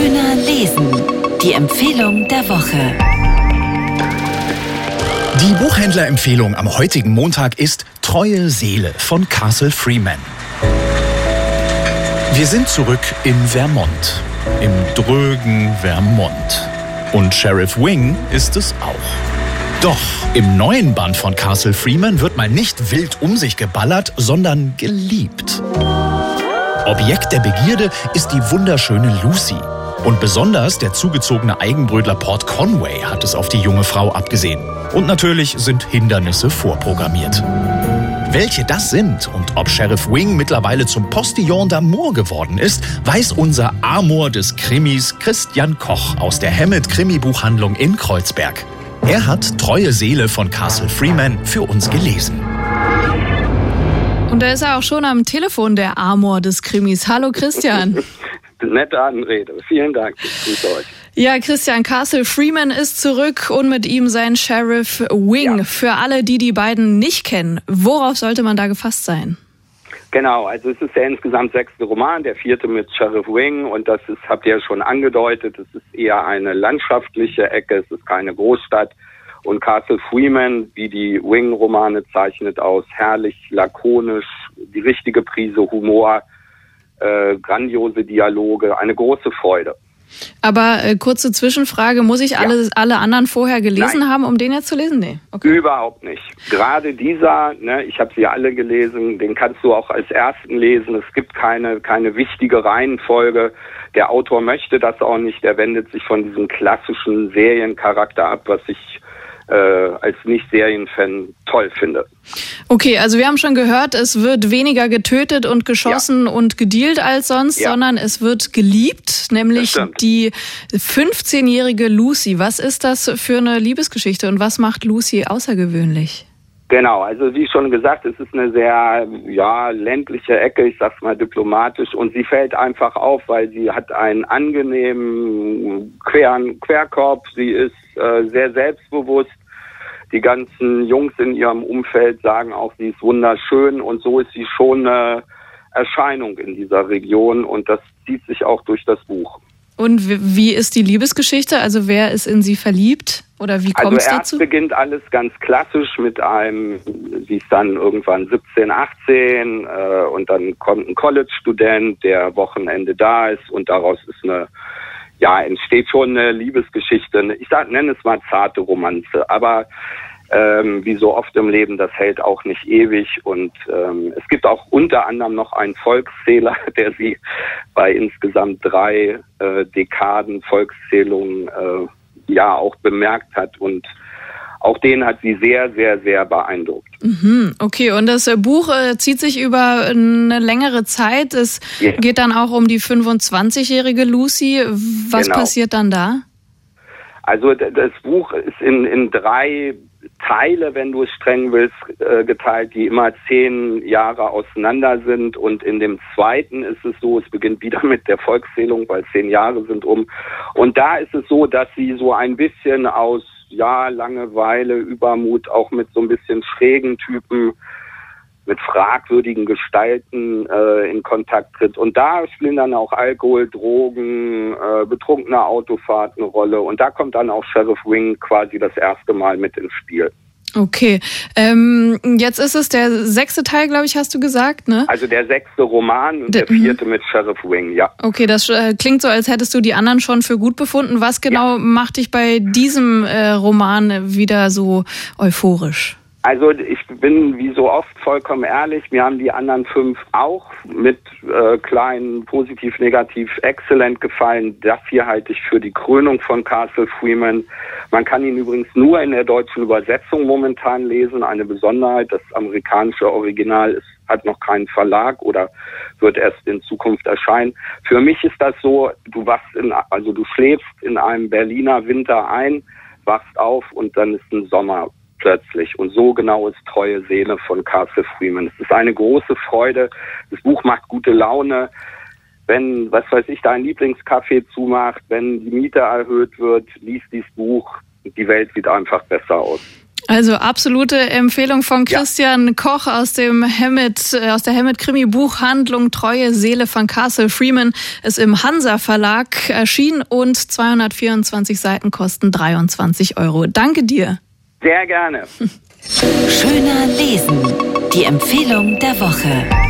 Schöner lesen. Die Empfehlung der Woche. Die Buchhändlerempfehlung am heutigen Montag ist Treue Seele von Castle Freeman. Wir sind zurück in Vermont. Im drögen Vermont. Und Sheriff Wing ist es auch. Doch im neuen Band von Castle Freeman wird mal nicht wild um sich geballert, sondern geliebt. Objekt der Begierde ist die wunderschöne Lucy. Und besonders der zugezogene Eigenbrötler Port Conway hat es auf die junge Frau abgesehen. Und natürlich sind Hindernisse vorprogrammiert. Welche das sind und ob Sheriff Wing mittlerweile zum Postillon d'Amour geworden ist, weiß unser Amor des Krimis Christian Koch aus der Hammett Krimi-Buchhandlung in Kreuzberg. Er hat Treue Seele von Castle Freeman für uns gelesen. Und da ist er auch schon am Telefon, der Amor des Krimis. Hallo Christian. Nette Anrede. Vielen Dank. Ich grüße euch. Ja, Christian, Castle Freeman ist zurück und mit ihm sein Sheriff Wing. Ja. Für alle, die die beiden nicht kennen, worauf sollte man da gefasst sein? Genau, also es ist der insgesamt 6. Roman, der 4. mit Sheriff Wing und das ist, habt ihr ja schon angedeutet, es ist eher eine landschaftliche Ecke, es ist keine Großstadt. Und Castle Freeman, wie die Wing-Romane, zeichnet aus herrlich, lakonisch, die richtige Prise Humor, grandiose Dialoge, eine große Freude. Aber kurze Zwischenfrage, muss ich alle anderen vorher gelesen haben, um den jetzt zu lesen? Nee. Okay. Überhaupt nicht. Gerade dieser, ich habe sie alle gelesen, den kannst du auch als ersten lesen. Es gibt keine wichtige Reihenfolge. Der Autor möchte das auch nicht. Er wendet sich von diesem klassischen Seriencharakter ab, was ich als Nicht-Serien-Fan toll finde. Okay, also wir haben schon gehört, es wird weniger getötet und geschossen und gedealt als sonst, sondern es wird geliebt, nämlich die 15-jährige Lucy. Was ist das für eine Liebesgeschichte und was macht Lucy außergewöhnlich? Genau, also wie schon gesagt, es ist eine sehr ländliche Ecke, ich sag's mal diplomatisch, und sie fällt einfach auf, weil sie hat einen angenehmen Querkorb, sie ist sehr selbstbewusst. Die ganzen Jungs in ihrem Umfeld sagen auch, sie ist wunderschön und so ist sie schon eine Erscheinung in dieser Region und das zieht sich auch durch das Buch. Und wie ist die Liebesgeschichte? Also wer ist in sie verliebt oder wie kommt es dazu? Also erst beginnt alles ganz klassisch mit sie ist dann irgendwann 17, 18 und dann kommt ein College-Student, der Wochenende da ist und daraus ist entsteht schon eine Liebesgeschichte. Ich nenne es mal zarte Romanze, aber wie so oft im Leben, das hält auch nicht ewig und es gibt auch unter anderem noch einen Volkszähler, der sie bei insgesamt 3 Dekaden Volkszählungen auch bemerkt hat und auch den hat sie sehr, sehr, sehr beeindruckt. Okay, und das Buch zieht sich über eine längere Zeit. Es geht dann auch um die 25-jährige Lucy. Was passiert dann da? Also das Buch ist in 3 Teile, wenn du es streng willst, geteilt, die immer 10 Jahre auseinander sind. Und in dem 2. ist es so, es beginnt wieder mit der Volkszählung, weil 10 Jahre sind um. Und da ist es so, dass sie so ein bisschen aus Langeweile, Übermut, auch mit so ein bisschen schrägen Typen, mit fragwürdigen Gestalten in Kontakt tritt. Und da spielen dann auch Alkohol, Drogen, betrunkene Autofahrt eine Rolle. Und da kommt dann auch Sheriff Wing quasi das erste Mal mit ins Spiel. Okay, jetzt ist es der 6. Teil, glaube ich, hast du gesagt, ne? Also der 6. Roman und der 4. mit Sheriff Wing, ja. Okay, das klingt so, als hättest du die anderen schon für gut befunden. Was genau macht dich bei diesem Roman wieder so euphorisch? Also ich bin wie so oft vollkommen ehrlich, mir haben die anderen 5 auch mit kleinen positiv, negativ, exzellent gefallen. Das hier halte ich für die Krönung von Castle Freeman. Man kann ihn übrigens nur in der deutschen Übersetzung momentan lesen. Eine Besonderheit, das amerikanische Original hat noch keinen Verlag oder wird erst in Zukunft erscheinen. Für mich ist das so, du schläfst in einem Berliner Winter ein, wachst auf und dann ist ein Sommer plötzlich. Und so genau ist Treue Seele von Castle Freeman. Es ist eine große Freude. Das Buch macht gute Laune. Wenn, dein Lieblingscafé zumacht, wenn die Miete erhöht wird, liest dieses Buch. Die Welt sieht einfach besser aus. Also absolute Empfehlung von Christian Koch aus der Hammett-Krimi-Buchhandlung Treue Seele von Castle Freeman. Ist im Hansa Verlag erschienen und 224 Seiten kosten 23 €. Danke dir. Sehr gerne. Schöner lesen. Die Empfehlung der Woche.